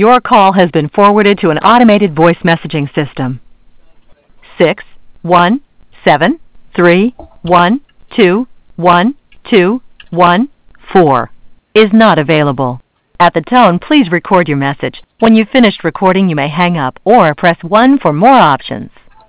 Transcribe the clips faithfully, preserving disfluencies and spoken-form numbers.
Your call has been forwarded to an automated voice messaging system. Six one seven three one two one two one four is not available. At the tone, please record your message. When you've finished recording, you may hang up or press one for more options.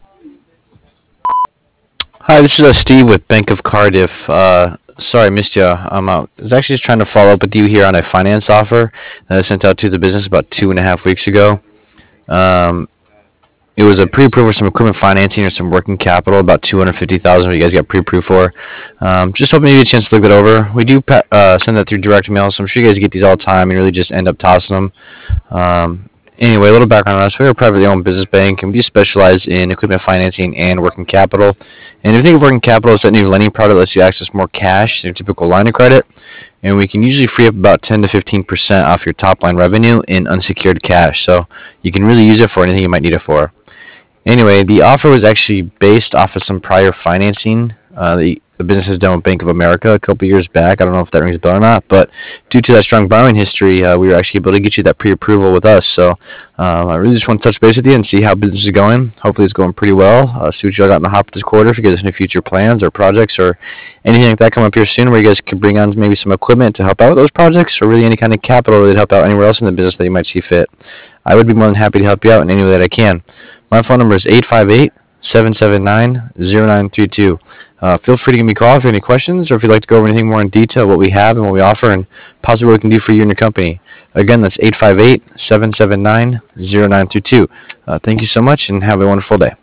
Hi, this is uh, Steve with Bank of Cardiff. Uh, sorry, I missed you. I'm out. I was actually just trying to follow up with you here on a finance offer that I sent out to the business about two and a half weeks ago. Um, it was a pre-approved for some equipment financing or some working capital, about two hundred fifty thousand dollars. What you guys got pre-approved for. Um, just hoping you get a chance to look it over. We do pa- uh, send that through direct mail, so I'm sure you guys get these all the time and really just end up tossing them. Um, Anyway, a little background on us. We're a privately owned business bank, and we do specialize in equipment financing and working capital. And if you think of working capital, it's that new lending product that lets you access more cash than your typical line of credit. And we can usually free up about ten to fifteen percent off your top line revenue in unsecured cash. So you can really use it for anything you might need it for. Anyway, the offer was actually based off of some prior financing uh, the, the business has done with Bank of America a couple years back. I don't know if that rings a bell or not, but due to that strong borrowing history, uh, we were actually able to get you that pre-approval with us. So um, I really just want to touch base with you and see how business is going. Hopefully it's going pretty well. Uh, see what you all got in the hop this quarter. If you guys have any future plans or projects or anything like that come up here soon where you guys can bring on maybe some equipment to help out with those projects, or really any kind of capital really to help out anywhere else in the business that you might see fit. I would be more than happy to help you out in any way that I can. My phone number is eight five eight, seven seven nine, zero nine three two. Uh, feel free to give me a call if you have any questions, or if you'd like to go over anything more in detail, what we have and what we offer, and possibly what we can do for you and your company. Again, that's eight five eight, seven seven nine, zero nine three two. Uh, thank you so much, and have a wonderful day.